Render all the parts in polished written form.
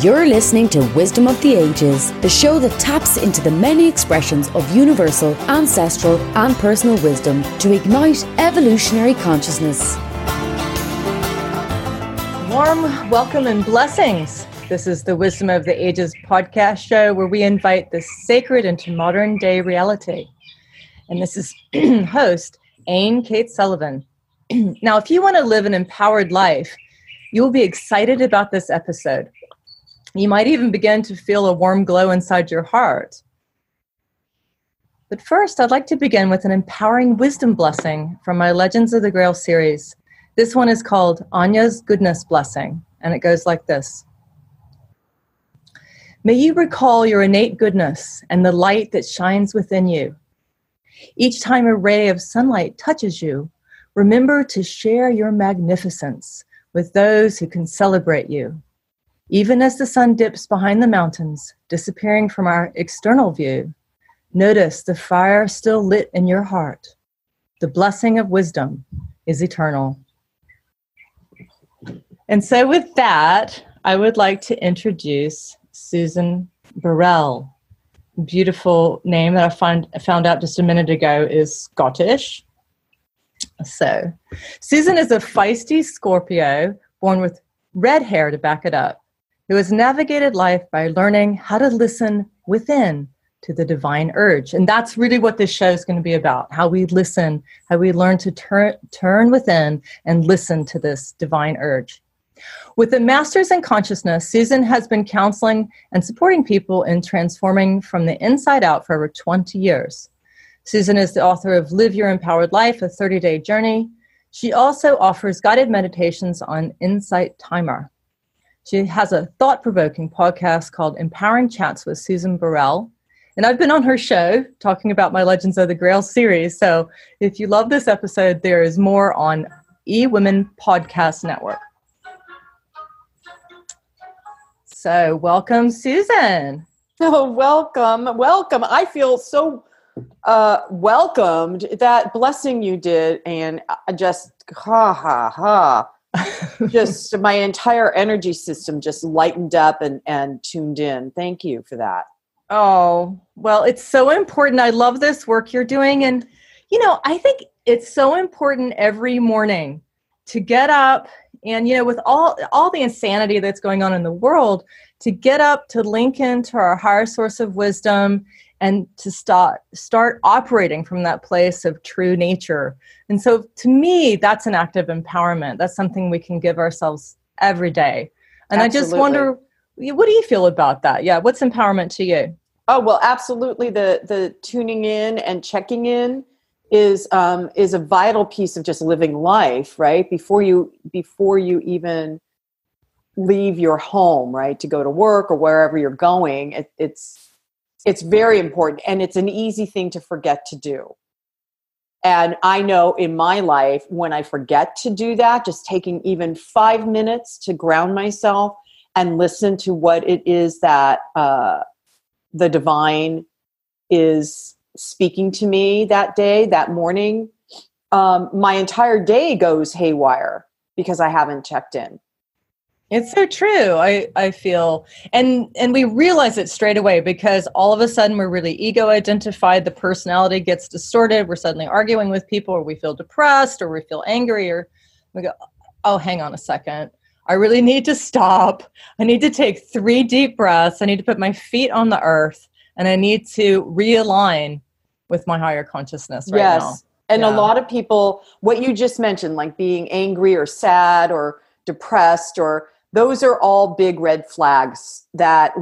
You're listening to Wisdom of the Ages, the show that taps into the many expressions of universal, ancestral, and personal wisdom to ignite evolutionary consciousness. Warm welcome and blessings. This is the Wisdom of the Ages podcast show where we invite the sacred into modern day reality. And this is host Aine Kate Sullivan. Now, if you want to live an empowered life, you will be excited about this episode. You might even begin to feel a warm glow inside your heart. But first, I'd like to begin with an empowering wisdom blessing from my Legends of the Grail series. This one is called Anya's Goodness Blessing, and it goes like this. May you recall your innate goodness and the light that shines within you. Each time a ray of sunlight touches you, remember to share your magnificence with those who can celebrate you. Even as the sun dips behind the mountains, disappearing from our external view, notice the fire still lit in your heart. The blessing of wisdom is eternal. And so with that, I would like to introduce Susan Burrell. Beautiful name that I found out just a minute ago is Scottish. So, Susan is a feisty Scorpio born with red hair to back it up, who has navigated life by learning how to listen within to the divine urge. And that's really what this show is going to be about, how we listen, how we learn to turn within and listen to this divine urge. With a master's in consciousness, Susan has been counseling and supporting people in transforming from the inside out for over 20 years. Susan is the author of Live Your Empowered Life, a 30-day journey. She also offers guided meditations on Insight Timer. She has a thought-provoking podcast called Empowering Chats with Susan Burrell. And I've been on her show talking about my Legends of the Grail series. So if you love this episode, there is more on eWomen Podcast Network. So welcome, Susan. Oh, welcome. I feel so welcomed. That blessing you did, and just just my entire energy system just lightened up and tuned in. Thank you for that. Oh, well, it's so important. I love this work you're doing. And, I think it's so important every morning to get up and, with all the insanity that's going on in the world, to get up, to link into our higher source of wisdom and to start operating from that place of true nature. And so to me, that's an act of empowerment. That's something we can give ourselves every day. And absolutely. I just wonder, what do you feel about that? Yeah, what's empowerment to you? Oh, well, absolutely. The tuning in and checking in is a vital piece of just living life, right? Before you even leave your home, right, to go to work or wherever you're going, it's very important, and it's an easy thing to forget to do. And I know in my life, when I forget to do that, just taking even 5 minutes to ground myself and listen to what it is that the divine is speaking to me that day, that morning, my entire day goes haywire because I haven't checked in. It's so true. I feel, and we realize it straight away because all of a sudden we're really ego identified. The personality gets distorted. We're suddenly arguing with people, or we feel depressed, or we feel angry, or we go, oh, hang on a second. I really need to stop. I need to take 3 deep breaths. I need to put my feet on the earth, and I need to realign with my higher consciousness right now. Yes. And a lot of people, what you just mentioned, like being angry or sad or depressed, or those are all big red flags that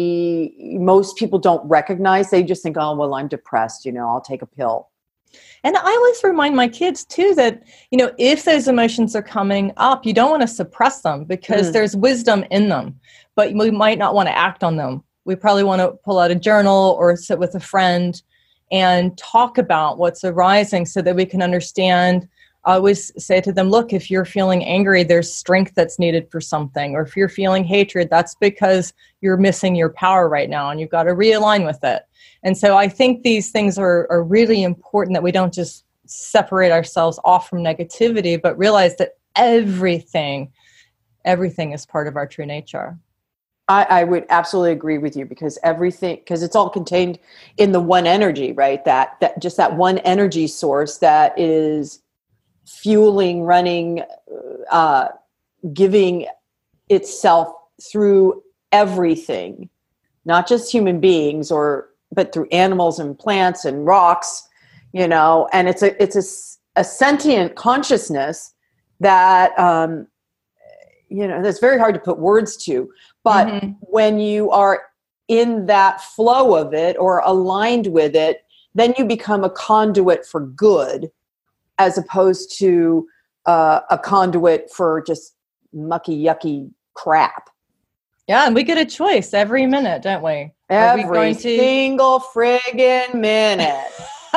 most people don't recognize. They just think, oh, well, I'm depressed, I'll take a pill. And I always remind my kids too that, if those emotions are coming up, you don't want to suppress them because there's wisdom in them, but we might not want to act on them. We probably want to pull out a journal or sit with a friend and talk about what's arising so that we can understand. I always say to them, look, if you're feeling angry, there's strength that's needed for something. Or if you're feeling hatred, that's because you're missing your power right now and you've got to realign with it. And so I think these things are really important, that we don't just separate ourselves off from negativity, but realize that everything is part of our true nature. I would absolutely agree with you, because it's all contained in the one energy, right? That just that one energy source that is fueling, running, giving itself through everything, not just human beings, but through animals and plants and rocks, and it's a sentient consciousness that, that's very hard to put words to. But when you are in that flow of it or aligned with it, then you become a conduit for good, as opposed to a conduit for just mucky, yucky crap. Yeah, and we get a choice every minute, don't we? Every single friggin' minute.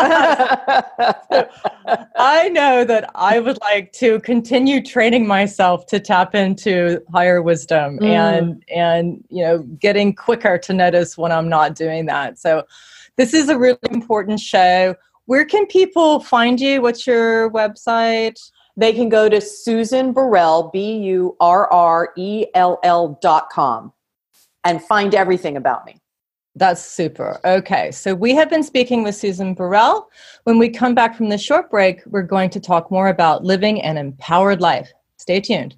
I know that I would like to continue training myself to tap into higher wisdom and getting quicker to notice when I'm not doing that. So this is a really important show. Where can people find you? What's your website? They can go to Susan Burrell, BURRELL.com, and find everything about me. That's super. Okay, so we have been speaking with Susan Burrell. When we come back from the short break, we're going to talk more about living an empowered life. Stay tuned.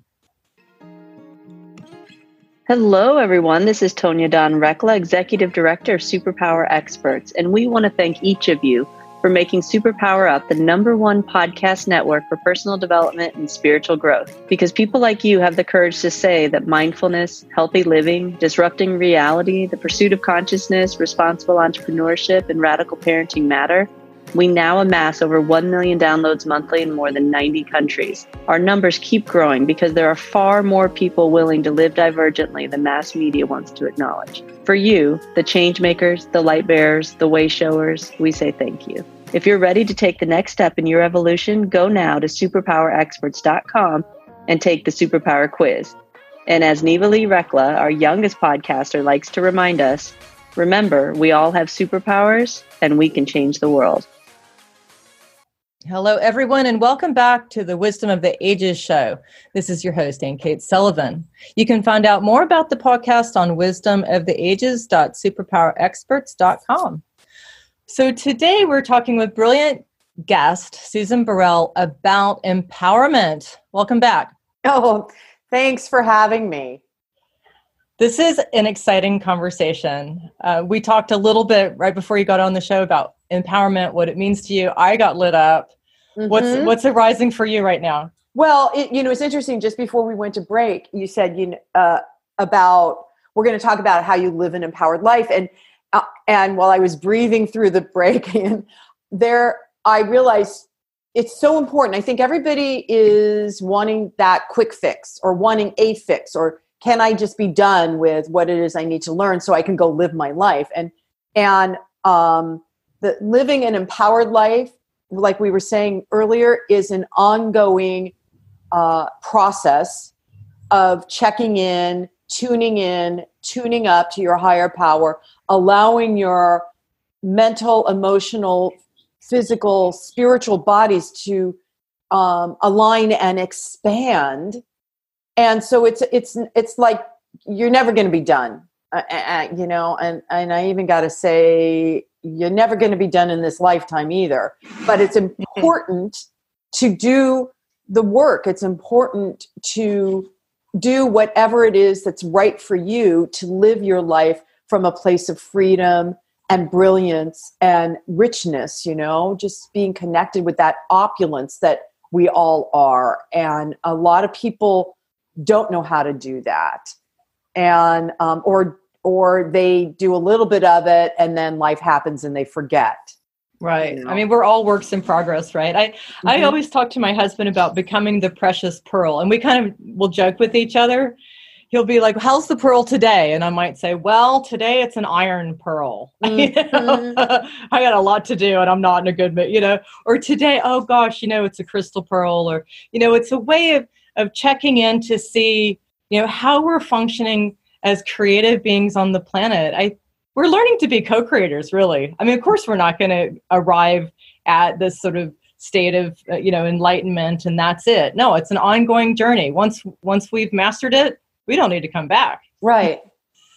Hello, everyone. This is Tonya Dawn Rekla, Executive Director of Superpower Experts, and we want to thank each of you for making Superpower Up the #1 podcast network for personal development and spiritual growth. Because people like you have the courage to say that mindfulness, healthy living, disrupting reality, the pursuit of consciousness, responsible entrepreneurship, and radical parenting matter. We now amass over 1 million downloads monthly in more than 90 countries. Our numbers keep growing because there are far more people willing to live divergently than mass media wants to acknowledge. For you, the change makers, the light bearers, the way showers, we say thank you. If you're ready to take the next step in your evolution, go now to superpowerexperts.com and take the Superpower Quiz. And as Neva Lee Rekla, our youngest podcaster, likes to remind us, remember, we all have superpowers and we can change the world. Hello, everyone, and welcome back to the Wisdom of the Ages show. This is your host, Ann Kate Sullivan. You can find out more about the podcast on wisdomoftheages.superpowerexperts.com. So today we're talking with brilliant guest, Susan Burrell, about empowerment. Welcome back. Oh, thanks for having me. This is an exciting conversation. We talked a little bit right before you got on the show about empowerment, what it means to you. I got lit up. What's arising for you right now? Well, it's interesting. Just before we went to break, you said about we're going to talk about how you live an empowered life, and while I was breathing through the break, I realized it's so important. I think everybody is wanting that quick fix, or wanting a fix, or can I just be done with what it is I need to learn so I can go live my life? And the living an empowered life, like we were saying earlier, is an ongoing process of checking in, tuning up to your higher power, allowing your mental, emotional, physical, spiritual bodies to align and expand. And so it's like you're never going to be done, and I even got to say, you're never going to be done in this lifetime either. But it's important to do the work. It's important to do whatever it is that's right for you to live your life from a place of freedom and brilliance and richness, just being connected with that opulence that we all are. And a lot of people don't know how to do that. And, or they do a little bit of it and then life happens and they forget. Right. I mean, we're all works in progress, right? I always talk to my husband about becoming the precious pearl, and we kind of will joke with each other. He'll be like, how's the pearl today? And I might say, well, today it's an iron pearl. I got a lot to do and I'm not in a good mood, or today, oh gosh, it's a crystal pearl, or, it's a way of checking in to see, how we're functioning as creative beings on the planet. We're learning to be co-creators, really. I mean, of course, we're not going to arrive at this sort of state of, enlightenment and that's it. No, it's an ongoing journey. Once we've mastered it, we don't need to come back. Right.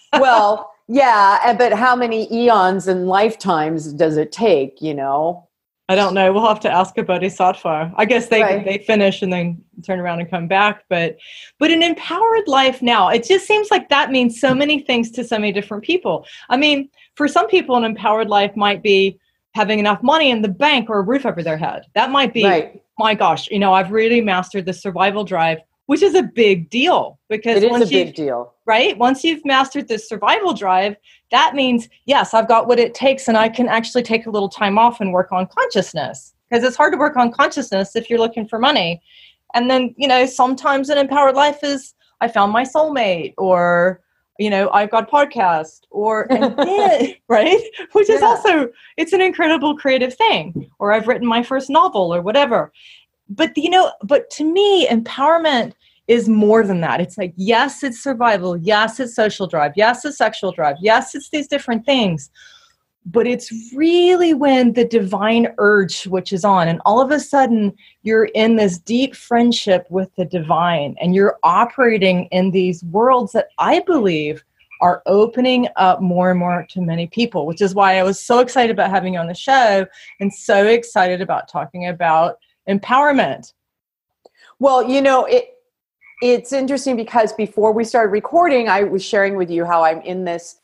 Well, yeah, but how many eons and lifetimes does it take, you know? I don't know. We'll have to ask a bodhisattva. I guess they finish and then turn around and come back. But an empowered life now, it just seems like that means so many things to so many different people. I mean, for some people, an empowered life might be having enough money in the bank or a roof over their head. That might be, my gosh, you know, I've really mastered the survival drive, which is a big deal because it is a big deal, right? Once you've mastered the survival drive, that means, yes, I've got what it takes and I can actually take a little time off and work on consciousness, because it's hard to work on consciousness if you're looking for money. And then, you know, sometimes an empowered life is I found my soulmate, or, you know, I've got a podcast, or, and then, right? Which is also, it's an incredible creative thing, or I've written my first novel or whatever. But, you know, but to me, empowerment is more than that. It's like, yes, it's survival. Yes, it's social drive. Yes, it's sexual drive. Yes, it's these different things. But it's really when the divine urge switches on and all of a sudden you're in this deep friendship with the divine and you're operating in these worlds that I believe are opening up more and more to many people, which is why I was so excited about having you on the show and so excited about talking about empowerment. Well, you know, it's interesting because before we started recording, I was sharing with you how I'm in this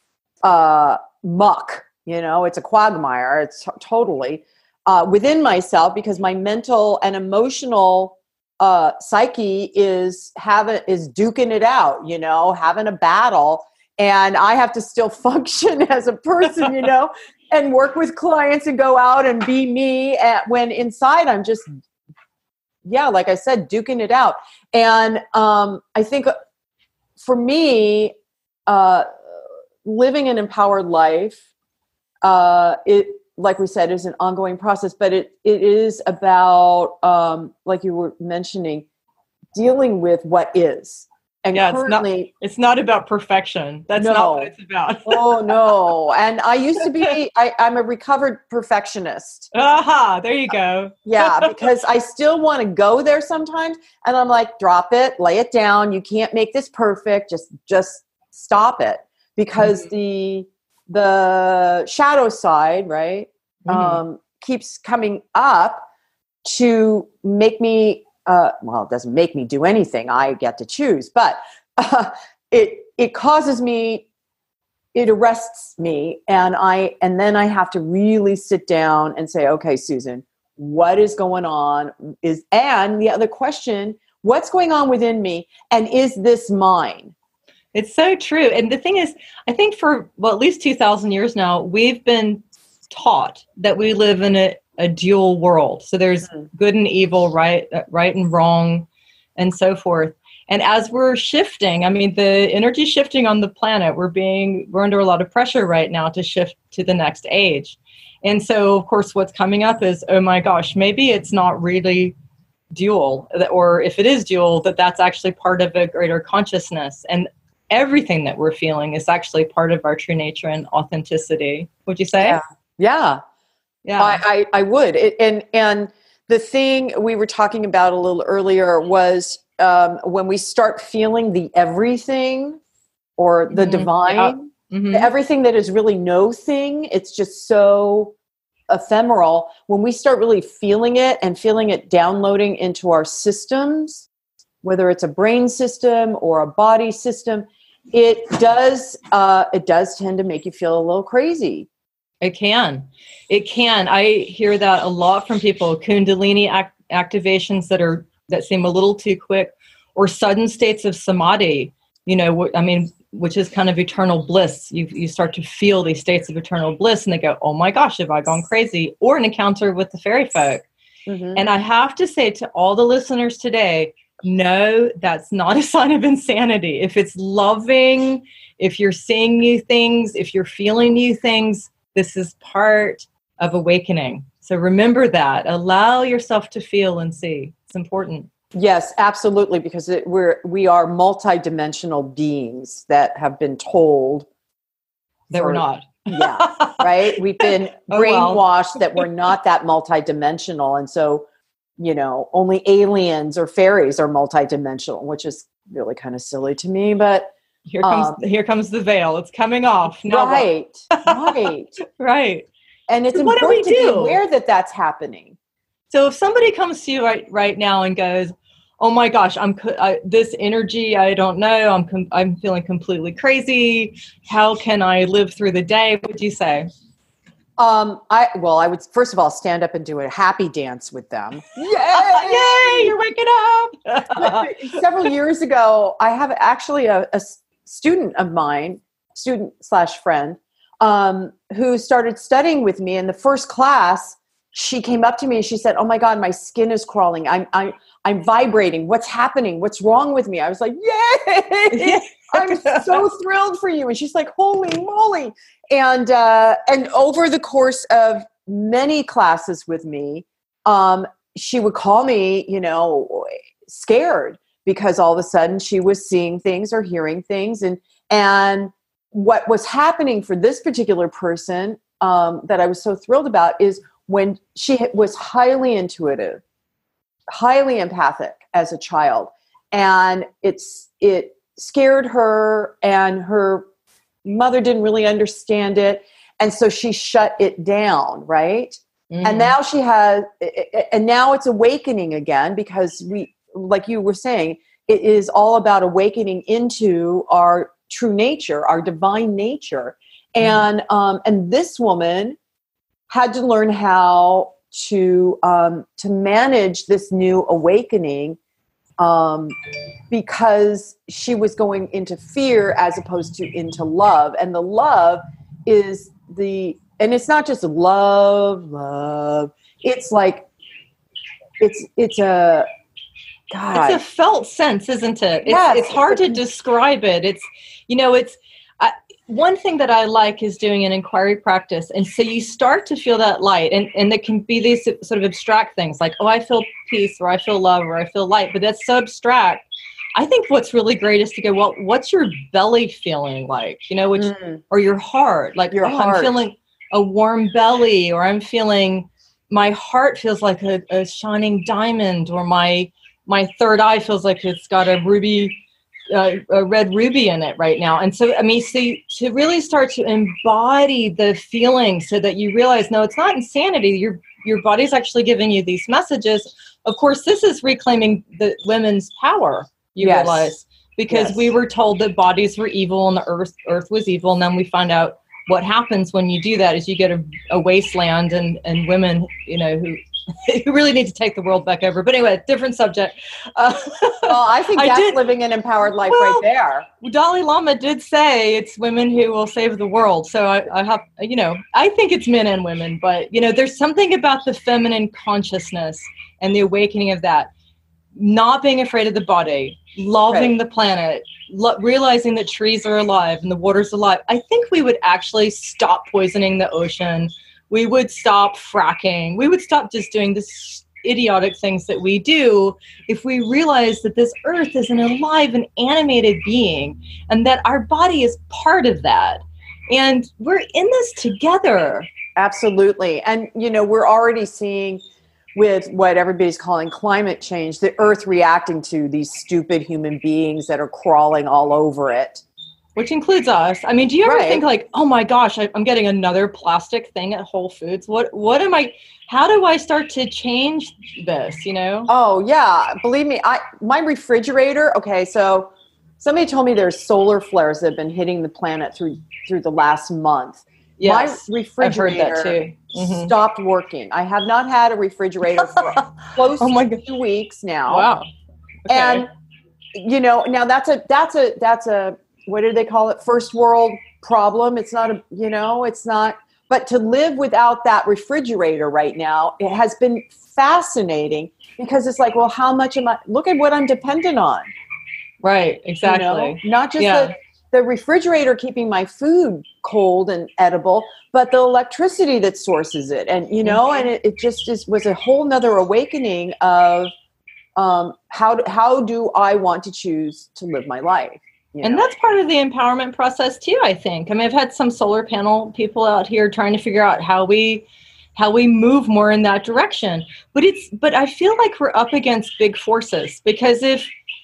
muck. You know, it's a quagmire. It's totally within myself because my mental and emotional psyche is duking it out, you know, having a battle. And I have to still function as a person, you know, and work with clients and go out and be me when inside I'm just, like I said, duking it out. And I think for me, living an empowered life, it, like we said, is an ongoing process, but it is about, like you were mentioning, dealing with what is. And currently, it's not about perfection. That's not what it's about. Oh, no. And I used to be, I'm a recovered perfectionist. Aha, there you go. Yeah, because I still want to go there sometimes. And I'm like, drop it, lay it down. You can't make this perfect. Just stop it. Because the shadow side, right, keeps coming up to make me, well, it doesn't make me do anything. I get to choose, but it causes me, it arrests me, and then I have to really sit down and say, okay, Susan, what is going on? And the other question, what's going on within me, and is this mine? It's so true. And the thing is, I think for, at least 2,000 years now, we've been taught that we live in a dual world. So there's good and evil, right and wrong, and so forth. And as we're shifting, I mean, the energy shifting on the planet, we're under a lot of pressure right now to shift to the next age. And so, of course, what's coming up is, oh my gosh, maybe it's not really dual, or if it is dual, that's actually part of a greater consciousness. And everything that we're feeling is actually part of our true nature and authenticity. Would you say? Yeah. I would. And the thing we were talking about a little earlier was when we start feeling the everything or the divine, the everything that is really no thing, it's just so ephemeral. When we start really feeling it downloading into our systems, whether it's a brain system or a body system, it does tend to make you feel a little crazy. It can. I hear that a lot from people. Kundalini activations that seem a little too quick, or sudden states of samadhi. You know, I mean, which is kind of eternal bliss. You start to feel these states of eternal bliss, and they go, "Oh my gosh, have I gone crazy?" Or an encounter with the fairy folk. And I have to say to all the listeners today, no, that's not a sign of insanity. If it's loving, if you're seeing new things, if you're feeling new things, this is part of awakening. So remember that. Allow yourself to feel and see. It's important. Yes, absolutely, because we are multidimensional beings that have been told that we're not. Yeah, right? We've been brainwashed that we're not that multidimensional. And so, you know, only aliens or fairies are multidimensional, which is really kind of silly to me. But Here comes the veil. It's coming off. Now right. Right. Right. And it's So what do important we to be do? aware that that's happening. So if somebody comes to you right now and goes, "Oh my gosh, this energy, I don't know. I'm feeling completely crazy. How can I live through the day?" What would you say? I would first of all stand up and do a happy dance with them. Yay, you're waking up. Several years ago, I have actually a student of mine, student/friend, who started studying with me. In the first class, she came up to me and she said, "Oh my God, my skin is crawling. I'm vibrating. What's happening? What's wrong with me?" I was like, "Yay! I'm so thrilled for you." And she's like, "Holy moly!" And over the course of many classes with me, she would call me, scared because all of a sudden she was seeing things or hearing things, and what was happening for this particular person that I was so thrilled about is when she was highly intuitive, highly empathic as a child, and it scared her, and her mother didn't really understand it, and so she shut it down, right? Mm-hmm. And now it's awakening again, because we, like you were saying, it is all about awakening into our true nature, our divine nature, and this woman had to learn how to manage this new awakening, because she was going into fear as opposed to into love. And the love is and it's not just love. It's like, it's a felt sense, isn't it? It's hard to describe it. One thing that I like is doing an inquiry practice. And so you start to feel that light, and there can be these sort of abstract things like, "Oh, I feel peace," or "I feel love," or "I feel light," but that's so abstract. I think what's really great is to go, "Well, what's your belly feeling like?" Or your heart, like heart. I'm feeling a warm belly, or I'm feeling, my heart feels like a shining diamond, or my third eye feels like it's got a red ruby in it right now. And so, to really start to embody the feeling, so that you realize, no, it's not insanity. Your body's actually giving you these messages. Of course, this is reclaiming the women's power, you realize, because we were told that bodies were evil and the earth was evil. And then we find out what happens when you do that is you get a wasteland, and women, who really need to take the world back over. But anyway, different subject. Well, I think that's living an empowered life right there. Dalai Lama did say it's women who will save the world. So I have, I think it's men and women, but, there's something about the feminine consciousness and the awakening of that. Not being afraid of the body, loving the planet, realizing that trees are alive and the water's alive. I think we would actually stop poisoning the ocean. We would stop fracking. We would stop just doing this idiotic things that we do if we realize that this earth is an alive and animated being, and that our body is part of that. And we're in this together. Absolutely. And, we're already seeing with what everybody's calling climate change, the earth reacting to these stupid human beings that are crawling all over it. Which includes us. Do you ever think like, "Oh my gosh, I'm getting another plastic thing at Whole Foods. How do I start to change this, Oh yeah. Believe me, my refrigerator, okay, so somebody told me there's solar flares that have been hitting the planet through the last month. Yes, my refrigerator stopped working. I have not had a refrigerator for close to 2 weeks now. Wow. Okay. And now that's a what do they call it? First world problem. It's not it's not, but to live without that refrigerator right now, it has been fascinating, because it's like, well, how much look at what I'm dependent on. Right. Exactly. Not just the refrigerator keeping my food cold and edible, but the electricity that sources it. And, and it just was a whole nother awakening of how do I want to choose to live my life? And that's part of the empowerment process too, I think. I've had some solar panel people out here trying to figure out how we move more in that direction. But I feel like we're up against big forces, because if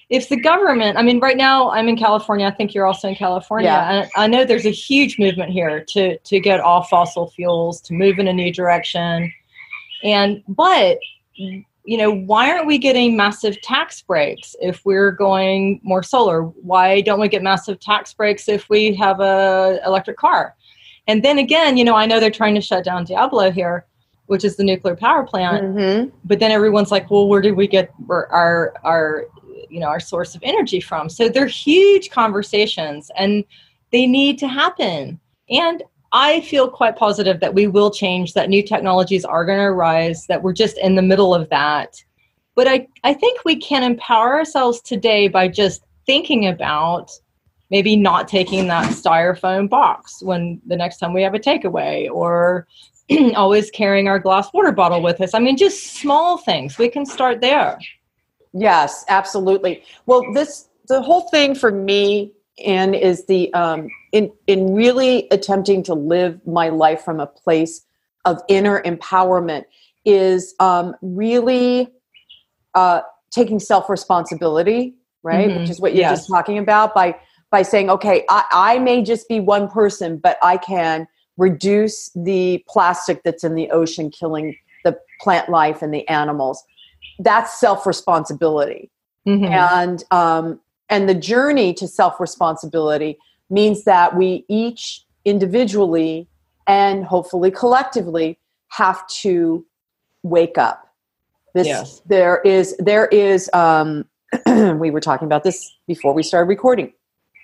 if the government, I mean, right now I'm in California. I think you're also in California. Yeah. And I know there's a huge movement here to get off fossil fuels, to move in a new direction. But why aren't we getting massive tax breaks if we're going more solar? Why don't we get massive tax breaks if we have a electric car? And then again, I know they're trying to shut down Diablo here, which is the nuclear power plant. Mm-hmm. But then everyone's like, well, where did we get our source of energy from? So they're huge conversations and they need to happen. And I feel quite positive that we will change, that new technologies are going to arise, that we're just in the middle of that. But I think we can empower ourselves today by just thinking about maybe not taking that styrofoam box when the next time we have a takeaway, or always carrying our glass water bottle with us. I mean, just small things. We can start there. Yes, absolutely. Well, the whole thing for me, Anne, is the in really attempting to live my life from a place of inner empowerment is really taking self-responsibility, right? Mm-hmm. Which is what you're just talking about by saying, okay, I may just be one person, but I can reduce the plastic that's in the ocean, killing the plant life and the animals. That's self-responsibility. Mm-hmm. And the journey to self-responsibility means that we each individually and hopefully collectively have to wake up. There is we were talking about this before we started recording.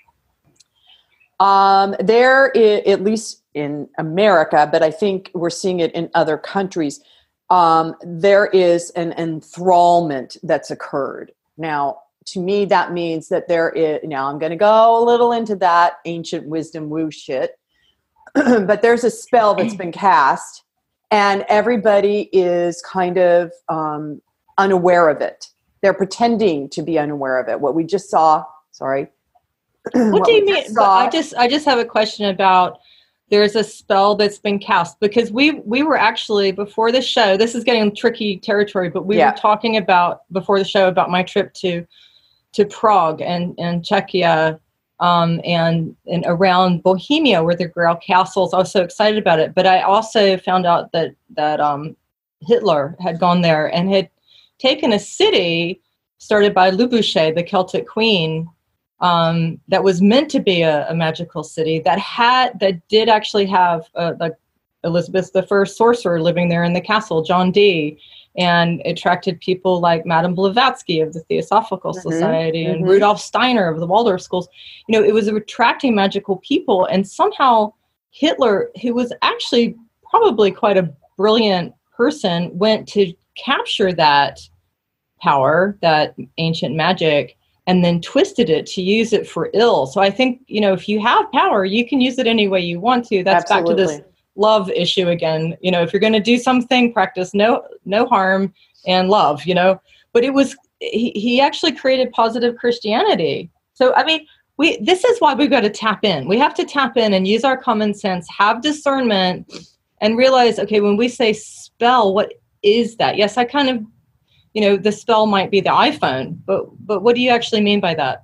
There is, at least in America, but I think we're seeing it in other countries, there is an enthrallment that's occurred. Now, to me, that means that there is, now I'm going to go a little into that ancient wisdom woo shit, but there's a spell that's been cast and everybody is kind of unaware of it. They're pretending to be unaware of it. What we just saw, sorry. What do you mean? I just have a question about, there's a spell that's been cast, because we were actually, before the show, this is getting tricky territory, but we were talking about before the show about my trip to Prague and Czechia, and around Bohemia, where the Grail castles. I was so excited about it, but I also found out that Hitler had gone there and had taken a city started by Lubuche, the Celtic queen, that was meant to be a magical city that did actually have like Elizabeth I sorcerer living there in the castle, John Dee, and attracted people like Madame Blavatsky of the Theosophical Society and Rudolf Steiner of the Waldorf schools. It was attracting magical people, and somehow Hitler, who was actually probably quite a brilliant person, went to capture that power, that ancient magic, and then twisted it to use it for ill. So I think, if you have power, you can use it any way you want to. That's Absolutely. Back to this love issue again. If you're going to do something, practice no harm and love, But it was, he actually created positive Christianity. So, I mean, this is why we've got to tap in. We have to tap in and use our common sense, have discernment, and realize, okay, when we say spell, what is that? Yes, I kind of, the spell might be the iPhone, but what do you actually mean by that?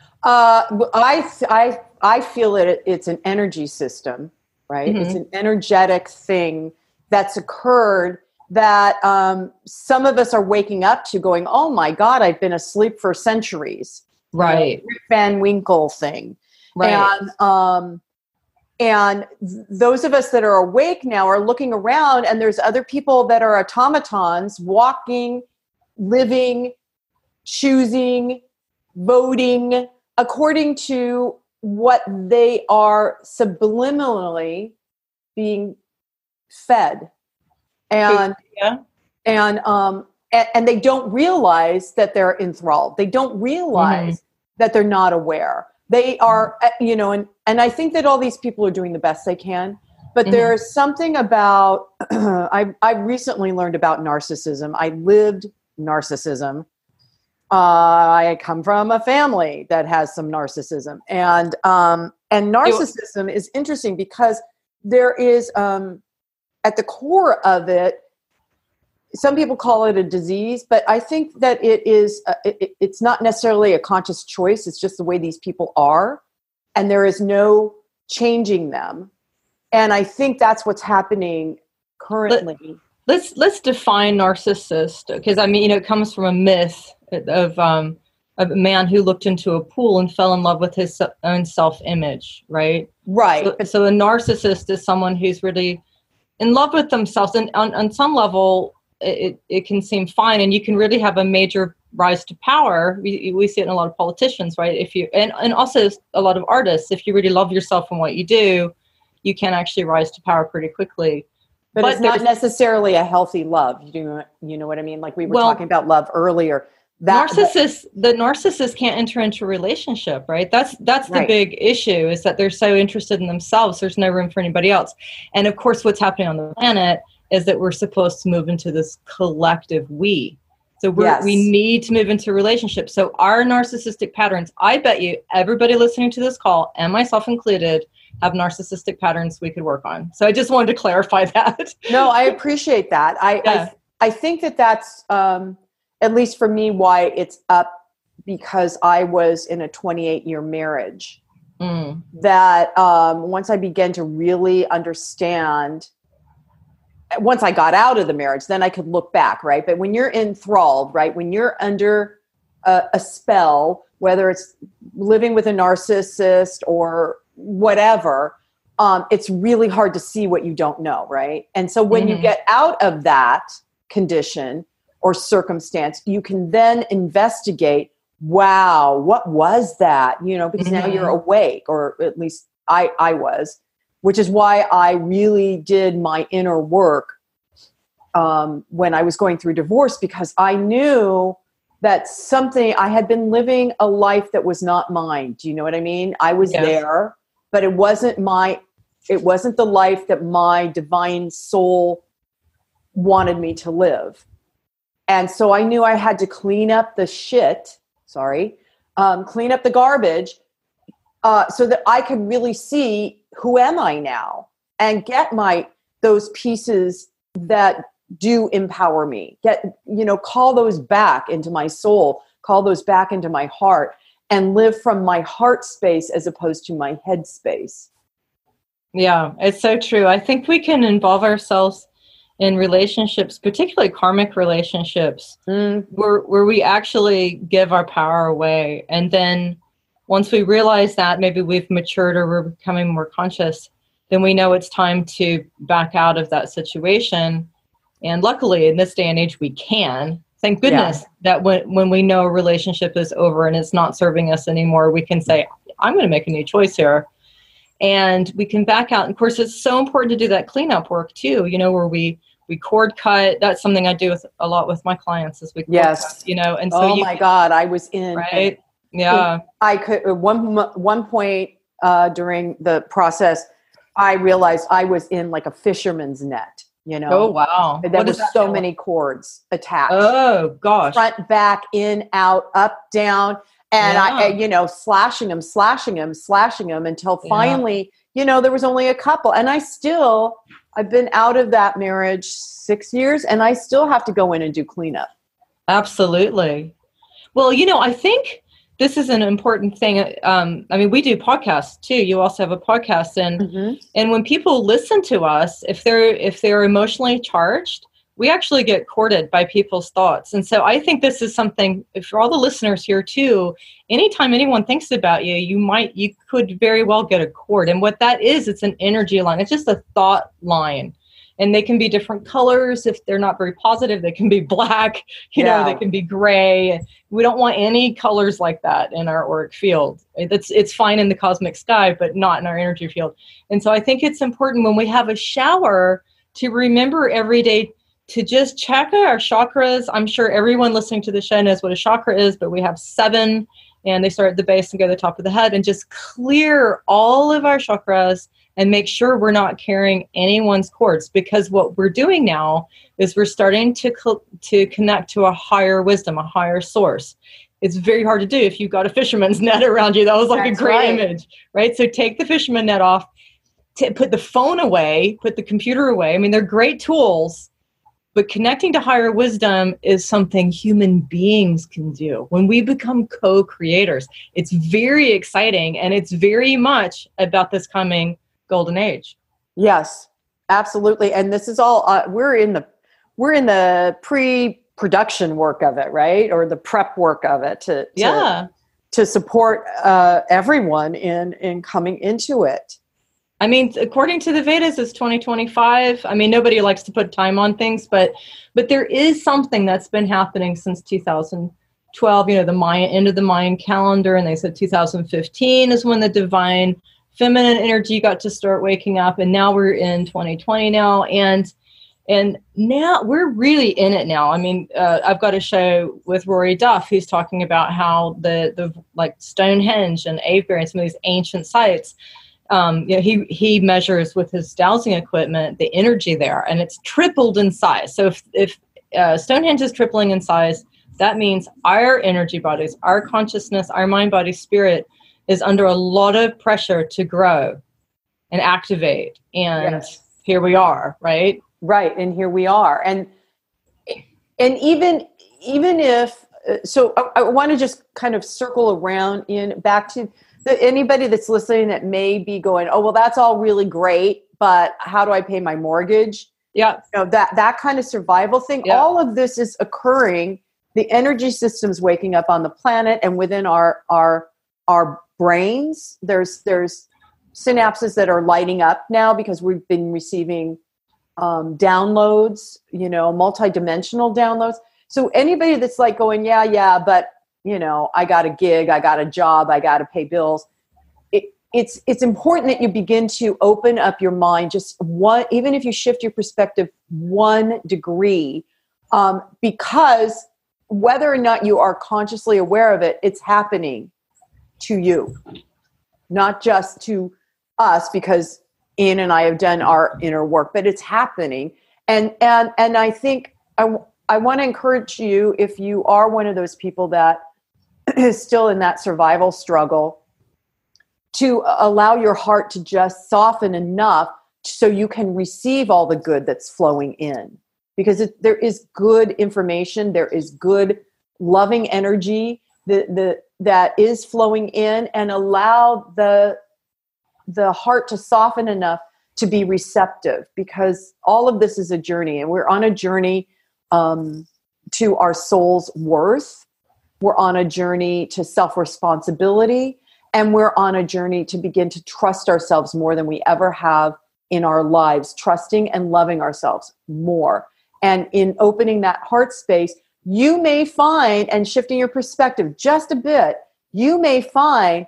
I feel it's an energy system, right? Mm-hmm. It's an energetic thing that's occurred that some of us are waking up to, going, oh my God, I've been asleep for centuries. Right. Rip Van Winkle thing. Right. And those of us that are awake now are looking around, and there's other people that are automatons walking, living, choosing, voting according to what they are subliminally being fed. And and they don't realize that they're enthralled. They don't realize that they're not aware. They are, and I think that all these people are doing the best they can. But there's something about, I recently learned about narcissism. I lived narcissism. I come from a family that has some narcissism. And narcissism is interesting because there is, at the core of it, some people call it a disease, but I think that it is, it's not necessarily a conscious choice. It's just the way these people are, and there is no changing them. And I think that's what's happening currently. Let's define narcissist, because I mean, it comes from a myth of a man who looked into a pool and fell in love with his own self-image, right? Right. So a narcissist is someone who's really in love with themselves, and on some level, it can seem fine, and you can really have a major rise to power. We see it in a lot of politicians, right? If you and also a lot of artists, if you really love yourself and what you do, you can actually rise to power pretty quickly. But it's not necessarily a healthy love. You know what I mean? Like we were talking about love earlier. The narcissist can't enter into a relationship, right? That's the big issue, is that they're so interested in themselves. There's no room for anybody else. And of course, what's happening on the planet is that we're supposed to move into this collective we. So we need to move into relationships. So our narcissistic patterns, I bet you everybody listening to this call, and myself included, have narcissistic patterns we could work on. So I just wanted to clarify that. No, I appreciate that. I think that that's, at least for me, why it's up, because I was in a 28-year marriage. That once I began to really understand, once I got out of the marriage, then I could look back, right? But when you're enthralled, right, when you're under a spell, whether it's living with a narcissist or whatever, it's really hard to see what you don't know, right? And so when you get out of that condition or circumstance, you can then investigate, wow, what was that? Because now you're awake, or at least I was, which is why I really did my inner work when I was going through divorce, because I knew that I had been living a life that was not mine. Do you know what I mean? I was there, but it wasn't the life that my divine soul wanted me to live. And so I knew I had to clean up the shit, clean up the garbage, so that I could really see, who am I now? And get those pieces that do empower me. Call those back into my soul, call those back into my heart, and live from my heart space as opposed to my head space. Yeah, it's so true. I think we can involve ourselves in relationships, particularly karmic relationships, where we actually give our power away. And then once we realize that maybe we've matured or we're becoming more conscious, then we know it's time to back out of that situation. And luckily, in this day and age, we can. Thank goodness that when we know a relationship is over and it's not serving us anymore, we can say, I'm going to make a new choice here. And we can back out. And of course, it's so important to do that cleanup work too, where we cord cut. That's something I do a lot with my clients, is we cord cut, and so my God, I was in. Right. Yeah. I could, at one point during the process, I realized I was in like a fisherman's net, Oh, wow. There was so many cords attached. Oh, gosh. Front, back, in, out, up, down. And I slashing them until finally, there was only a couple. And I've been out of that marriage 6 years, and I still have to go in and do cleanup. Absolutely. Well, I think this is an important thing. We do podcasts too. You also have a podcast, and when people listen to us, if they're emotionally charged, we actually get courted by people's thoughts. And so I think this is something for all the listeners here too. Anytime anyone thinks about you, you could very well get a cord. And what that is, it's an energy line. It's just a thought line. And they can be different colors. If they're not very positive, they can be black, they can be gray. We don't want any colors like that in our auric field. It's fine in the cosmic sky, but not in our energy field. And so I think it's important when we have a shower to remember every day to just check our chakras. I'm sure everyone listening to the show knows what a chakra is, but we have 7, and they start at the base and go to the top of the head, and just clear all of our chakras and make sure we're not carrying anyone's cords, because what we're doing now is we're starting to connect to a higher wisdom, a higher source. It's very hard to do if you've got a fisherman's net around you. That was like That's a great image, right? So take the fisherman net off, put the phone away, put the computer away. They're great tools, But connecting to higher wisdom is something human beings can do. When we become co-creators, it's very exciting, and it's very much about this coming golden age. Yes, absolutely. And this is all we're in the pre-production work of it, right? Or the prep work of it to support everyone in coming into it. I mean, according to the Vedas, it's 2025. I mean, nobody likes to put time on things, but there is something that's been happening since 2012. The Mayan end of the Mayan calendar, and they said 2015 is when the divine feminine energy got to start waking up, and now we're in 2020 now, and now we're really in it now. I mean, I've got a show with Rory Duff who's talking about how the like Stonehenge and Avebury and some of these ancient sites. He measures with his dowsing equipment the energy there, and it's tripled in size. So if Stonehenge is tripling in size, that means our energy bodies, our consciousness, our mind, body, spirit is under a lot of pressure to grow and activate. And Here we are, right? Right, and here we are, and even if so, I want to just kind of circle around back to. Anybody that's listening that may be going, oh, well, that's all really great, but how do I pay my mortgage? Yeah. That kind of survival thing. Yeah. All of this is occurring. The energy system's waking up on the planet, and within our brains, there's synapses that are lighting up now because we've been receiving downloads, multidimensional downloads. So anybody that's like going, yeah, but I got a gig, I got a job, I got to pay bills. It's important that you begin to open up your mind just one, even if you shift your perspective 1 degree, because whether or not you are consciously aware of it, it's happening to you, not just to us, because Ian and I have done our inner work, but it's happening. And I think I want to encourage you, if you are one of those people that is still in that survival struggle, to allow your heart to just soften enough so you can receive all the good that's flowing in. Because there is good information, there is good loving energy that is flowing in, and allow the heart to soften enough to be receptive, because all of this is a journey, and we're on a journey to our soul's worth. We're on a journey to self-responsibility, and we're on a journey to begin to trust ourselves more than we ever have in our lives, trusting and loving ourselves more. And in opening that heart space, you may find, and shifting your perspective just a bit, you may find,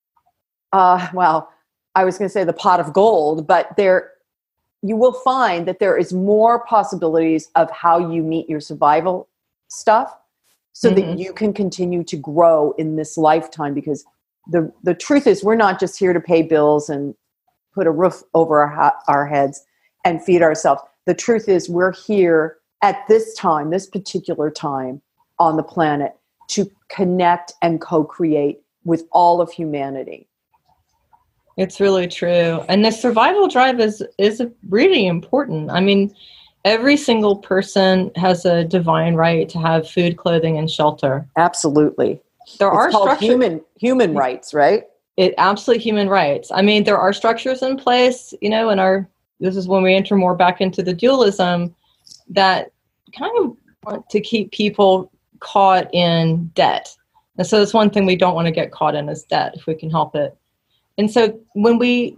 I was going to say the pot of gold, but you will find that there is more possibilities of how you meet your survival stuff, so that you can continue to grow in this lifetime. Because the truth is, we're not just here to pay bills and put a roof over our heads and feed ourselves. The truth is, we're here at this time, this particular time on the planet, to connect and co-create with all of humanity. It's really true. And the survival drive is really important. I mean, every single person has a divine right to have food, clothing, and shelter. Absolutely. There are human rights, right? Absolutely human rights. I mean, there are structures in place, this is when we enter more back into the dualism, that kind of want to keep people caught in debt. And so that's one thing we don't want to get caught in, is debt, if we can help it. And so when we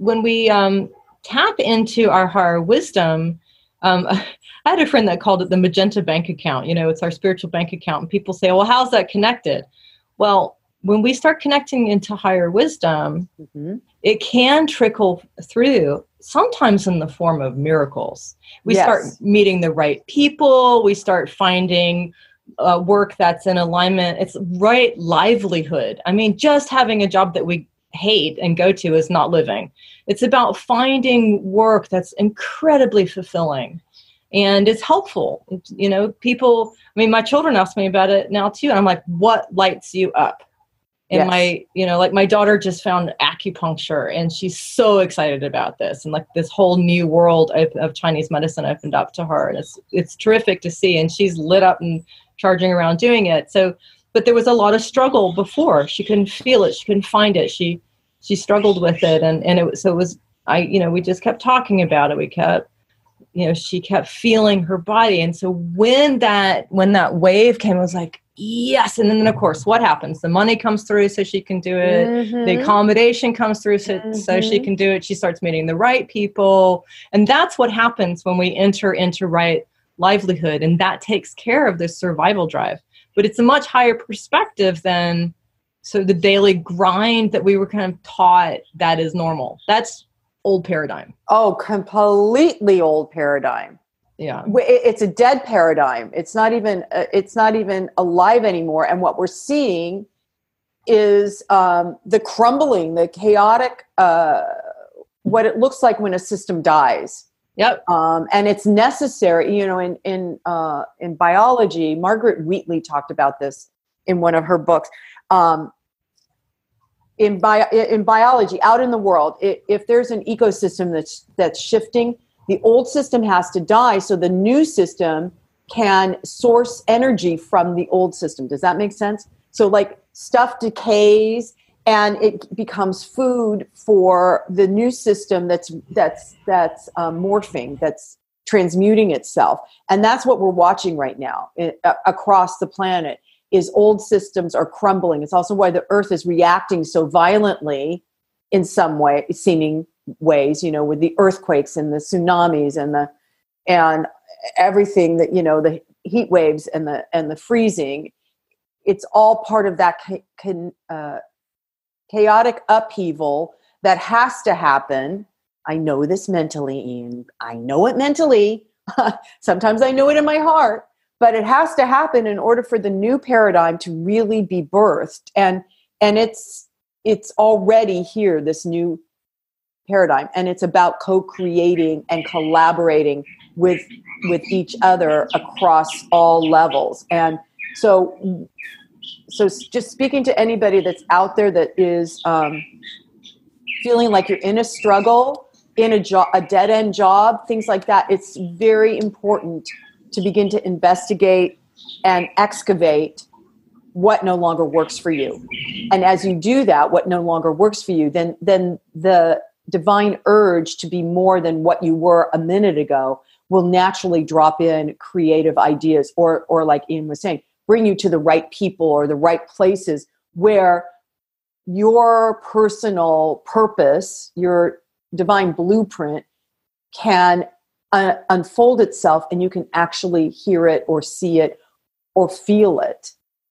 tap into our higher wisdom, I had a friend that called it the magenta bank account. It's our spiritual bank account. And people say, well, how's that connected? Well, when we start connecting into higher wisdom, it can trickle through, sometimes in the form of miracles. We start meeting the right people. We start finding work that's in alignment. It's right livelihood. I mean, just having a job that we hate and go to is not living. It's about finding work that's incredibly fulfilling, and it's helpful. People, I mean, my children ask me about it now too, and I'm like, what lights you up? And my daughter just found acupuncture, and she's so excited about this. And like this whole new world of Chinese medicine opened up to her. And it's terrific to see. And she's lit up and charging around doing it. So, but there was a lot of struggle before. She couldn't feel it. She couldn't find it. She struggled with it. We just kept talking about it. She kept feeling her body. And so when that wave came, it was like, yes. And then of course, what happens? The money comes through so she can do it. Mm-hmm. The accommodation comes through so she can do it. She starts meeting the right people. And that's what happens when we enter into right livelihood. And that takes care of the survival drive. But it's a much higher perspective than the daily grind that we were kind of taught that is normal. That's old paradigm. Oh, completely old paradigm. Yeah. It's a dead paradigm. It's not even alive anymore. And what we're seeing is the crumbling, the chaotic, what it looks like when a system dies. Yep. And it's necessary, in biology, Margaret Wheatley talked about this in one of her books. In biology, out in the world, if there's an ecosystem that's shifting, the old system has to die so the new system can source energy from the old system. Does that make sense? So like stuff decays and it becomes food for the new system that's morphing, that's transmuting itself. And that's what we're watching right now across the planet, is old systems are crumbling. It's also why the earth is reacting so violently in some way, seeming ways, with the earthquakes and the tsunamis and everything that, the heat waves and the freezing. It's all part of that chaotic upheaval that has to happen. I know this mentally, Ian. I know it mentally. Sometimes I know it in my heart, but it has to happen in order for the new paradigm to really be birthed. And it's already here, this new paradigm, and it's about co-creating and collaborating with each other across all levels. And so just speaking to anybody that's out there that is feeling like you're in a struggle, in a dead-end job, things like that, it's very important to begin to investigate and excavate what no longer works for you. And as you do that, what no longer works for you, then the divine urge to be more than what you were a minute ago will naturally drop in creative ideas, or like Ian was saying, bring you to the right people or the right places where your personal purpose, your divine blueprint can unfold itself, and you can actually hear it or see it or feel it.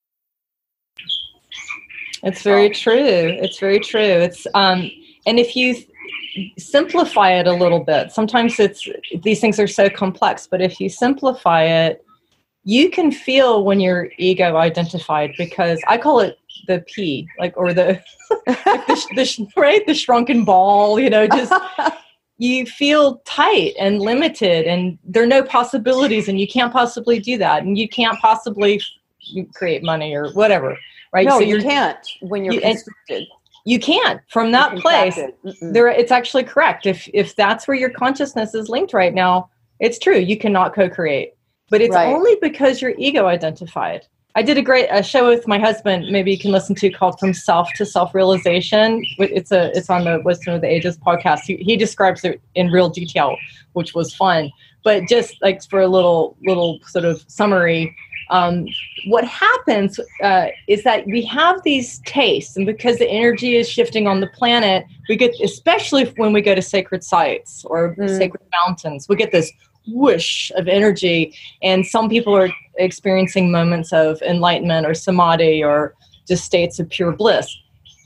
It's very true. It's very true. It's and if you simplify it a little bit, sometimes these things are so complex, but if you simplify it, you can feel when you're ego identified, because I call it the P, or the the shrunken ball, just you feel tight and limited, and there are no possibilities, and you can't possibly do that, and you can't possibly create money or whatever, right? No, so you can't when you're constricted. You can't from that place. It's actually correct. If that's where your consciousness is linked right now, it's true. You cannot co-create, but it's only because you're ego identified. I did a show with my husband, maybe you can listen to, called From Self to Self-Realization. It's on the Wisdom of the Ages podcast. He describes it in real detail, which was fun. But just like for a little sort of summary, what happens is that we have these tastes, and because the energy is shifting on the planet, we get, especially when we go to sacred sites or sacred mountains, we get this whoosh of energy, and some people are experiencing moments of enlightenment or samadhi or just states of pure bliss.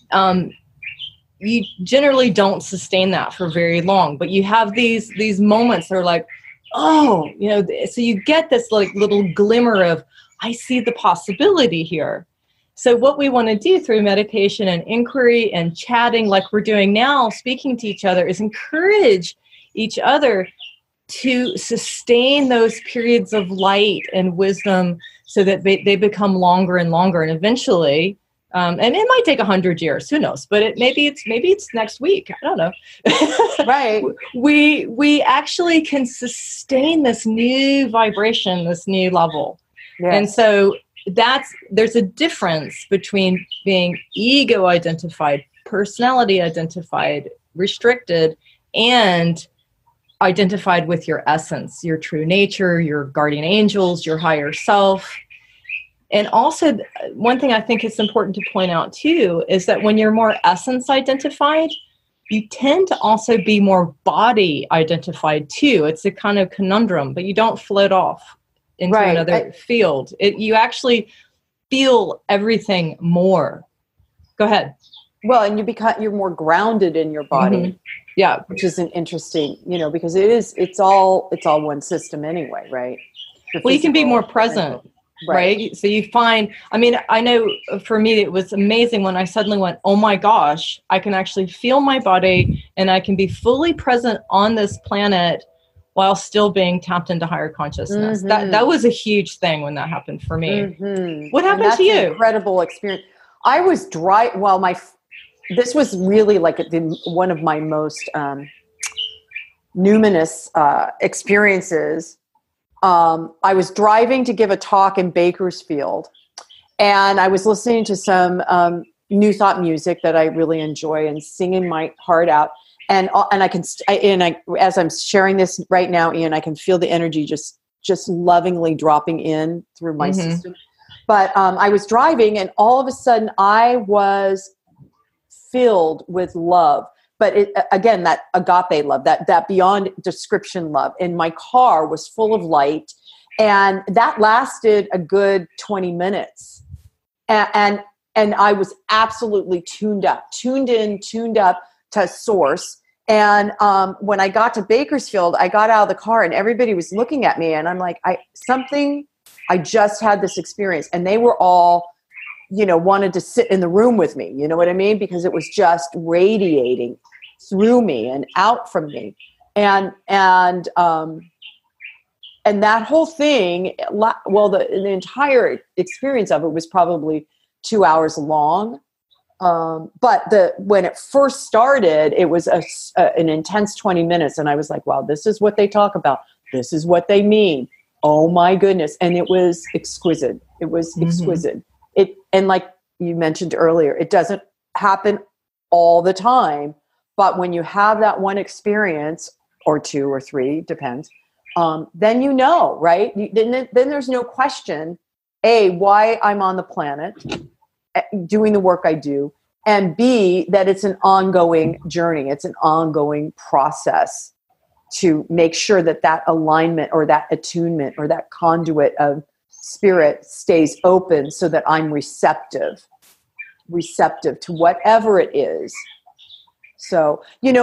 You generally don't sustain that for very long, but you have these moments that are like, oh, so you get this like little glimmer of, I see the possibility here. So what we want to do through meditation and inquiry and chatting like we're doing now, speaking to each other, is encourage each other to sustain those periods of light and wisdom so that they become longer and longer. And eventually And it might take 100 years, who knows? But maybe it's next week. I don't know. Right. We actually can sustain this new vibration, this new level. Yes. And so there's a difference between being ego identified, personality identified, restricted, and identified with your essence, your true nature, your guardian angels, your higher self. And also, one thing I think is important to point out too is that when you're more essence identified, you tend to also be more body identified too. It's a kind of conundrum, but you don't float off into another field. You actually feel everything more. Go ahead. Well, and you're more grounded in your body. Mm-hmm. Yeah, which is an interesting, because it's all one system anyway, right? Well, you can be more present. Right. So you find, I know for me, it was amazing when I suddenly went, oh my gosh, I can actually feel my body and I can be fully present on this planet while still being tapped into higher consciousness. Mm-hmm. That was a huge thing when that happened for me. Mm-hmm. What happened to you? An incredible experience. I was dry. Well, this was really like one of my most numinous experiences. I was driving to give a talk in Bakersfield, and I was listening to some New Thought music that I really enjoy and singing my heart out. And as I'm sharing this right now, Ian, I can feel the energy just lovingly dropping in through my system. But I was driving, and all of a sudden, I was filled with love. But again, that agape love, that beyond description love. And my car was full of light, and that lasted a good 20 minutes. And I was absolutely tuned up to source. And when I got to Bakersfield, I got out of the car, and everybody was looking at me, and I'm like, I just had this experience, and they were all, wanted to sit in the room with me. You know what I mean? Because it was just radiating through me and out from me. And that whole thing, well, the entire experience of it was probably 2 hours long. But when it first started, it was an intense 20 minutes. And I was like, wow, this is what they talk about. This is what they mean. Oh my goodness. And it was exquisite. It was exquisite. And like you mentioned earlier, it doesn't happen all the time, but when you have that one experience, or two or three, depends, then right? Then there's no question, A, why I'm on the planet, doing the work I do, and B, that it's an ongoing journey. It's an ongoing process to make sure that alignment or that attunement or that conduit of spirit stays open so that I'm receptive to whatever it is. So,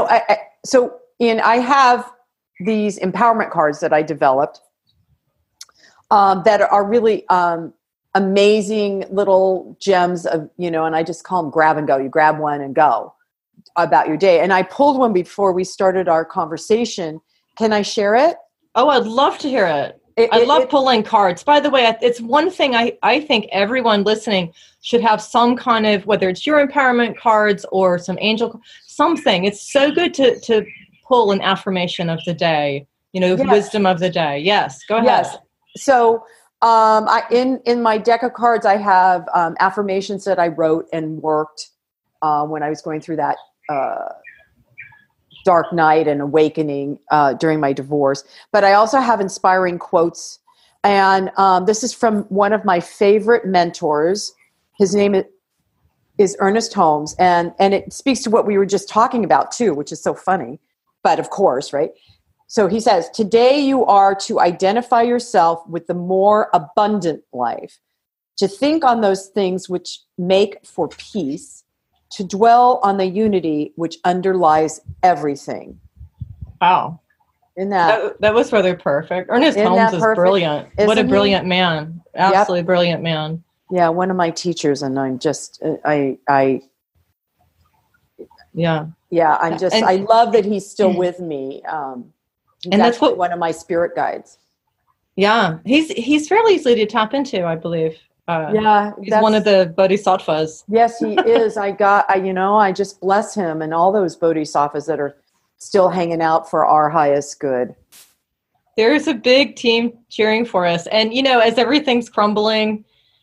I have these empowerment cards that I developed that are really amazing little gems of, and I just call them grab and go. You grab one and go about your day. And I pulled one before we started our conversation. Can I share it? Oh, I'd love to hear it. I love pulling cards. By the way, it's one thing I think everyone listening should have some kind of, whether it's your empowerment cards or some angel, something. It's so good to pull an affirmation of the day, wisdom of the day. Yes, go ahead. Yes. So in my deck of cards, I have affirmations that I wrote and worked when I was going through that dark night and awakening during my divorce. But I also have inspiring quotes. And this is from one of my favorite mentors. His name is Ernest Holmes. And it speaks to what we were just talking about too, which is so funny. But of course, right? So he says, today you are to identify yourself with the more abundant life, to think on those things which make for peace, to dwell on the unity which underlies everything. Wow. That was rather perfect. Ernest Holmes is brilliant. What a brilliant man. Absolutely brilliant man. Yeah, one of my teachers, and I'm just, I love that he's still with me. And that's one of my spirit guides. Yeah, he's fairly easy to tap into, I believe. He's one of the bodhisattvas. Yes, he is. I just bless him and all those bodhisattvas that are still hanging out for our highest good. There's a big team cheering for us. And, as everything's crumbling,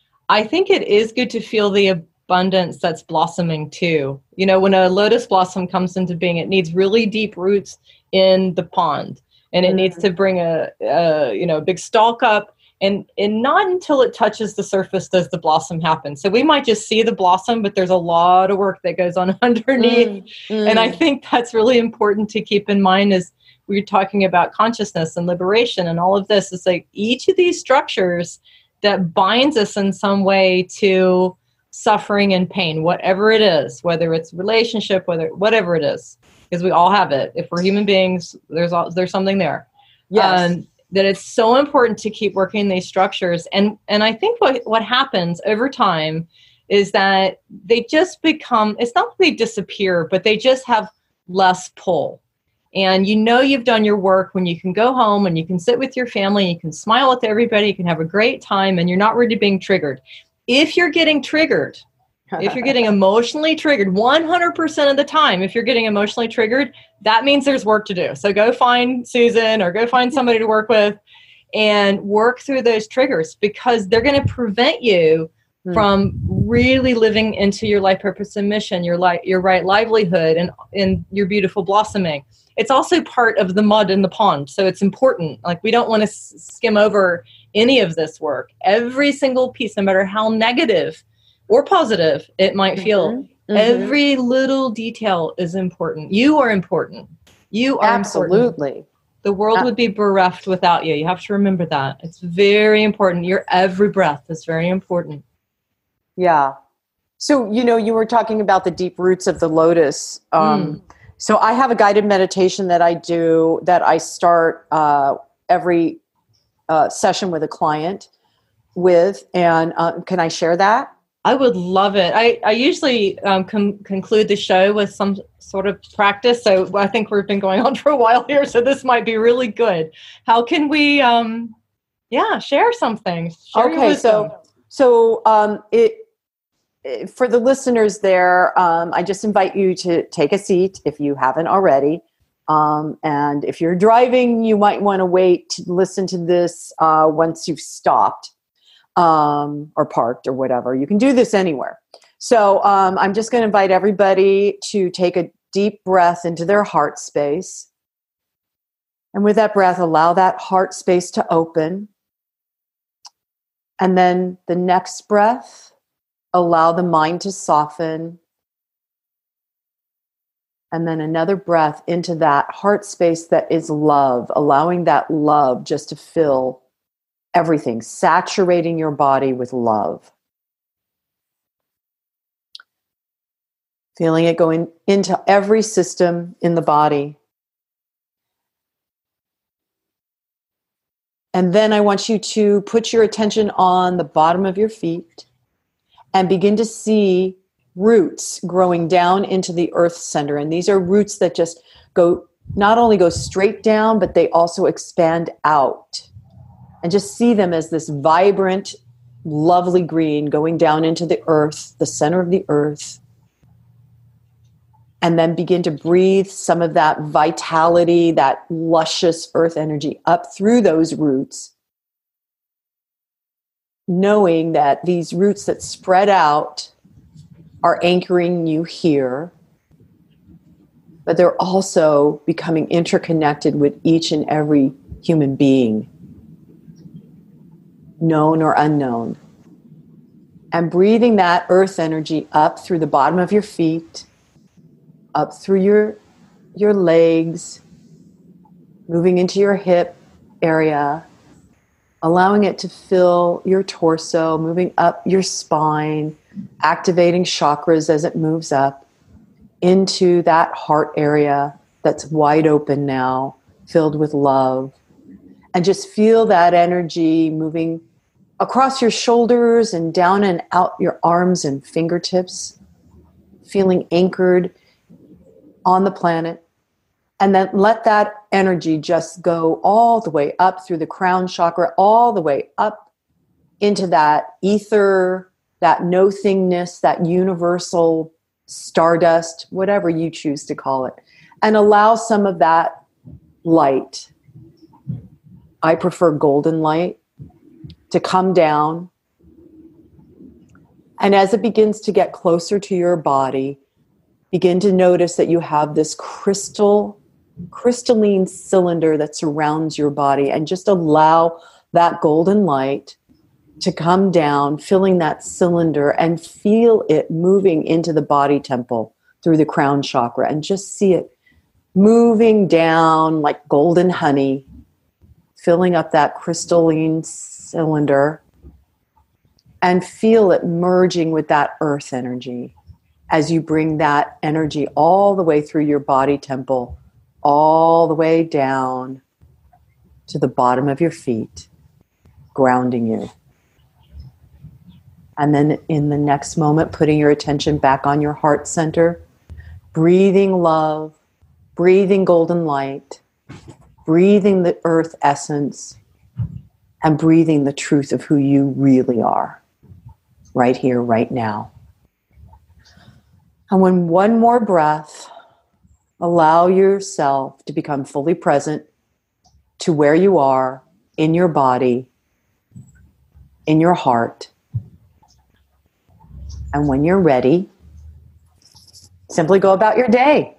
I think it is good to feel the abundance that's blossoming too. When a lotus blossom comes into being, it needs really deep roots in the pond, and it needs to bring a big stalk up. And not until it touches the surface does the blossom happen. So we might just see the blossom, but there's a lot of work that goes on underneath. And I think that's really important to keep in mind as we're talking about consciousness and liberation and all of this. It's like each of these structures that binds us in some way to suffering and pain, whatever it is, whether it's relationship, whatever it is, because we all have it. If we're human beings, there's something there. Yes. That it's so important to keep working these structures. And I think what happens over time is that they just become, it's not that they disappear, but they just have less pull. And you've done your work when you can go home and you can sit with your family, you can smile at everybody, you can have a great time, and you're not really being triggered. If you're getting triggered, if you're getting emotionally triggered, 100% of the time, if you're getting emotionally triggered, that means there's work to do. So go find Susan or go find somebody to work with and work through those triggers, because they're going to prevent you from really living into your life purpose and mission, your right livelihood, and your beautiful blossoming. It's also part of the mud in the pond. So it's important. Like, we don't want to skim over any of this work. Every single piece, no matter how negative or positive it might feel, every little detail is important. You are important. You are absolutely important. The world would be bereft without you. You have to remember that. It's very important. Your every breath is very important. Yeah. So, you were talking about the deep roots of the lotus. So I have a guided meditation that I do, that I start every session with a client with. And can I share that? I would love it. I usually conclude the show with some sort of practice. So I think we've been going on for a while here, so this might be really good. How can we, share something? Okay, so for the listeners there, I just invite you to take a seat if you haven't already. And if you're driving, you might want to wait to listen to this once you've stopped. Or parked or whatever. You can do this anywhere. So I'm just going to invite everybody to take a deep breath into their heart space. And with that breath, allow that heart space to open. And then the next breath, allow the mind to soften. And then another breath into that heart space that is love, allowing that love just to fill everything, saturating your body with love. Feeling it going into every system in the body. And then I want you to put your attention on the bottom of your feet and begin to see roots growing down into the earth center. And these are roots that just not only go straight down, but they also expand out. And just see them as this vibrant, lovely green going down into the earth, the center of the earth. And then begin to breathe some of that vitality, that luscious earth energy up through those roots. Knowing that these roots that spread out are anchoring you here, but they're also becoming interconnected with each and every human being, known or unknown. And breathing that earth energy up through the bottom of your feet, up through your legs, moving into your hip area, allowing it to fill your torso, moving up your spine, activating chakras as it moves up into that heart area that's wide open now, filled with love. And just feel that energy moving across your shoulders and down and out your arms and fingertips, feeling anchored on the planet. And then let that energy just go all the way up through the crown chakra, all the way up into that ether, that no-thingness, that universal stardust, whatever you choose to call it, and allow some of that light, I prefer golden light, to come down. And as it begins to get closer to your body, begin to notice that you have this crystalline cylinder that surrounds your body, and just allow that golden light to come down, filling that cylinder, and feel it moving into the body temple through the crown chakra, and just see it moving down like golden honey, filling up that crystalline cylinder, and feel it merging with that earth energy as you bring that energy all the way through your body temple, all the way down to the bottom of your feet, grounding you. And then in the next moment, putting your attention back on your heart center, breathing love, breathing golden light, breathing the earth essence, and breathing the truth of who you really are, right here, right now. And when one more breath, allow yourself to become fully present to where you are in your body, in your heart. And when you're ready, simply go about your day.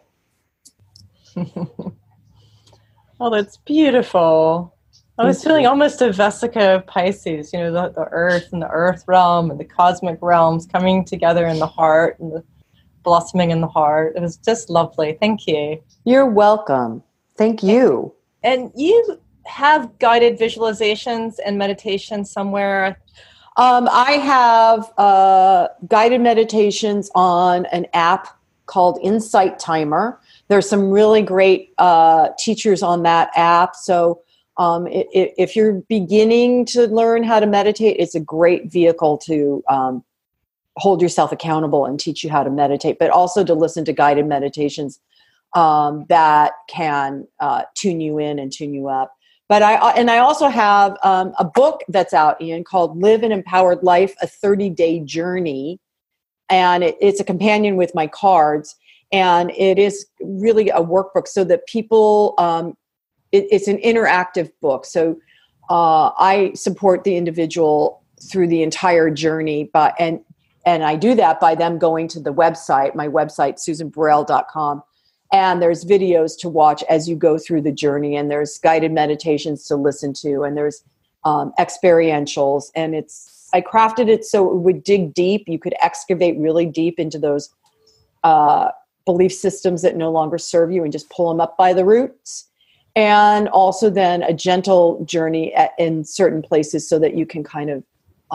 Oh, that's beautiful. I was feeling almost a Vesica of Pisces, you know, the earth and the earth realm and the cosmic realms coming together in the heart and the blossoming in the heart. It was just lovely. Thank you. You're welcome. Thank you. And you have guided visualizations and meditation somewhere? I have guided meditations on an app called Insight Timer. There's some really great teachers on that app. So if you're beginning to learn how to meditate, it's a great vehicle to hold yourself accountable and teach you how to meditate, but also to listen to guided meditations that can tune you in and tune you up. But I also have a book that's out, Ian, called Live an Empowered Life, a 30-Day Journey. And it's a companion with my cards. And it is really a workbook so that people, it's an interactive book. So I support the individual through the entire journey. And I do that by them going to the website, my website, susanburrell.com. And there's videos to watch as you go through the journey, and there's guided meditations to listen to, and there's experientials. And I crafted it so it would dig deep. You could excavate really deep into those belief systems that no longer serve you and just pull them up by the roots. And also then a gentle journey in certain places so that you can kind of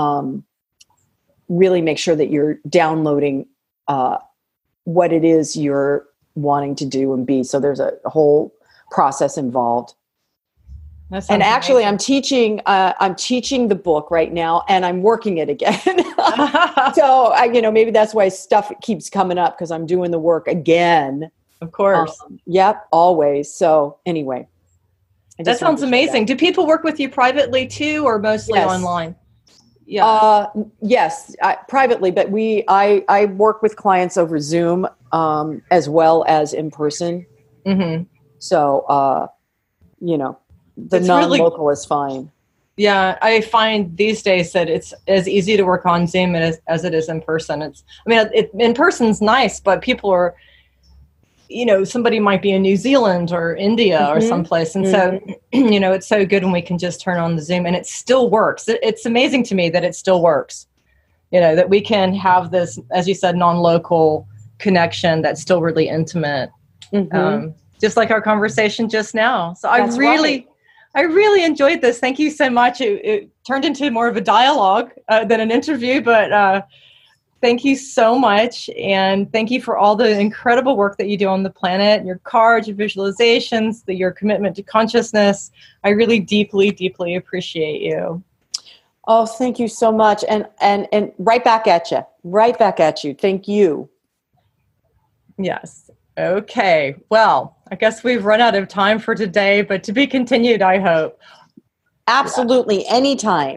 really make sure that you're downloading what it is you're wanting to do and be. So there's a whole process involved. And actually amazing. I'm teaching the book right now, and I'm working it again. So maybe that's why stuff keeps coming up, because I'm doing the work again. Of course. Yep. Always. So anyway, that sounds amazing. Do people work with you privately too, or mostly online? Yeah. Yes, privately, but I work with clients over Zoom as well as in person. Mm-hmm. So, the non-local is fine. Yeah, I find these days that it's as easy to work on Zoom as it is in person. In person's nice, but people are, somebody might be in New Zealand or India or someplace. And so, it's so good when we can just turn on the Zoom and it still works. It's amazing to me that it still works, that we can have this, as you said, non-local connection that's still really intimate. Just like our conversation just now. So I really enjoyed this. Thank you so much. It turned into more of a dialogue than an interview, but thank you so much. And thank you for all the incredible work that you do on the planet, your cards, your visualizations, your commitment to consciousness. I really deeply, deeply appreciate you. Oh, thank you so much. And right back at you. Thank you. Yes. Okay. Well, I guess we've run out of time for today, but to be continued, I hope. Absolutely. Anytime.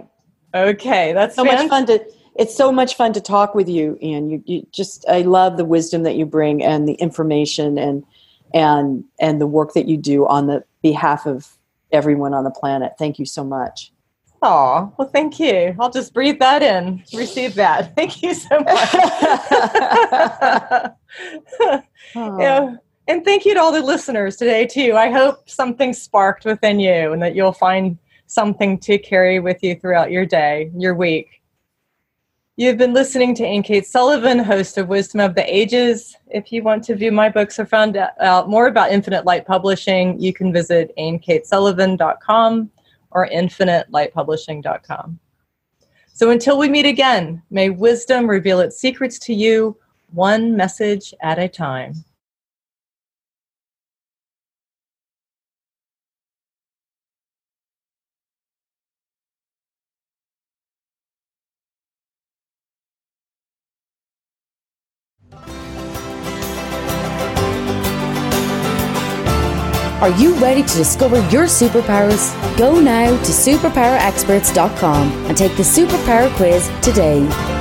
Okay, that's so much fun to. It's so much fun to talk with you, Anne. You just, I love the wisdom that you bring and the information and the work that you do on the behalf of everyone on the planet. Thank you so much. Oh, well, thank you. I'll just breathe that in, receive that. Thank you so much. Yeah. And thank you to all the listeners today, too. I hope something sparked within you and that you'll find something to carry with you throughout your day, your week. You've been listening to Anne Kate Sullivan, host of Wisdom of the Ages. If you want to view my books or find out more about Infinite Light Publishing, you can visit AnneKateSullivan.com or InfiniteLightPublishing.com. So until we meet again, may wisdom reveal its secrets to you, one message at a time. Are you ready to discover your superpowers? Go now to superpowerexperts.com and take the superpower quiz today.